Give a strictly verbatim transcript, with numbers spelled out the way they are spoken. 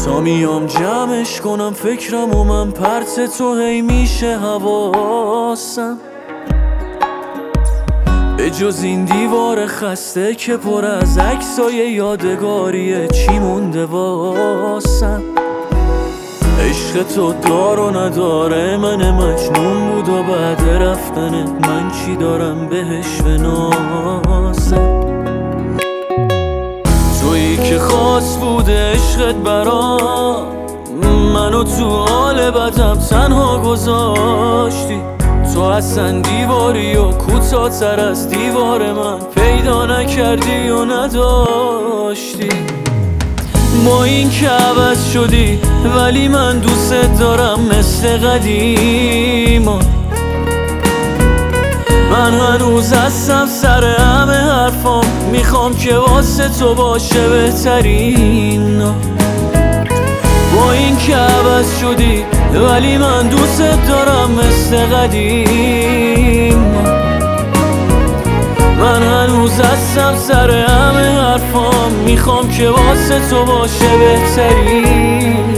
تا میام جمعش کنم فکرم و من پرت تو هی میشه حواسم، به جز این دیوار خسته که پر از عکسای یادگاریه چی مونده واسم. عشق تو دار و نداره، من مجنون بود و بعد رفتنت من چی دارم بهش بناسم. تویی که خاص بوده عشقت برام، منو تو حال بدم تنها گذاشتی. تو اصلا دیواری و کوتاه‌تر از دیوار من پیدا نکردی و نداشتی. با این که عوض شدی ولی من دوست دارم مثل قدیما. من هنوز هستم سر همه حرفام، میخوام که واسه تو باشه بهترین. با این که عوض شدی ولی من دوست دارم مثل قدیما. من هنوز هستم سر همه حرفام، میخوام که واسه تو باشه بهترین.